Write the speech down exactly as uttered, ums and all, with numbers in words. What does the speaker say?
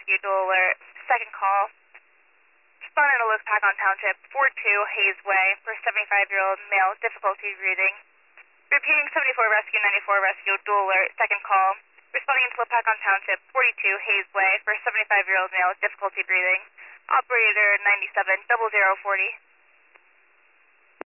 Rescue Dual Alert. Second call. Responding to Los Pacon Township, four two Hayes Way for seventy-five-year-old male, difficulty breathing. Repeating seventy-four Rescue, ninety-four Rescue Dual Alert. Second call. Responding to Los Pacon Township, forty-two Hayes Way for seventy-five-year-old male, difficulty breathing. Operator ninety-seven, double zero forty.